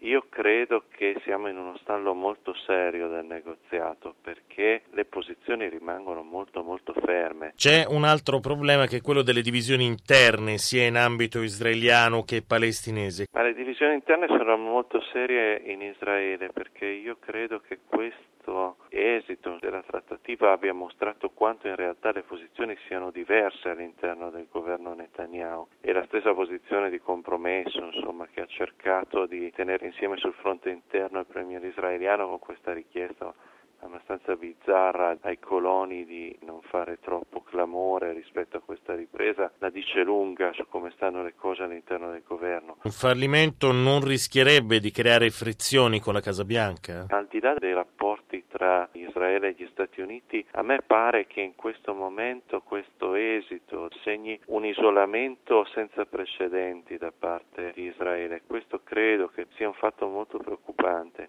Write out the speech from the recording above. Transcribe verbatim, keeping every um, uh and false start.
Io credo che siamo in uno stallo molto serio del negoziato perché le posizioni rimangono molto molto ferme. C'è un altro problema che è quello delle divisioni interne sia in ambito israeliano che palestinese. Ma le divisioni interne sono molto serie in Israele perché io credo che questo esito della trattativa abbia mostrato quanto in realtà le posizioni siano diverse all'interno del governo Netanyahu e la stessa posizione di compromesso, insomma, che ha cercato di tenere insieme sul fronte interno il premier israeliano con questa richiesta abbastanza bizzarra ai coloni di non fare troppo clamore rispetto a questa ripresa, la dice lunga su come stanno le cose all'interno del governo. Un fallimento non rischierebbe di creare frizioni con la Casa Bianca? Al di là dei rapporti tra Israele e gli Stati Uniti, a me pare che in questo momento questo esito segni un isolamento senza precedenti da parte di Israele. Questo credo che sia un fatto molto preoccupante.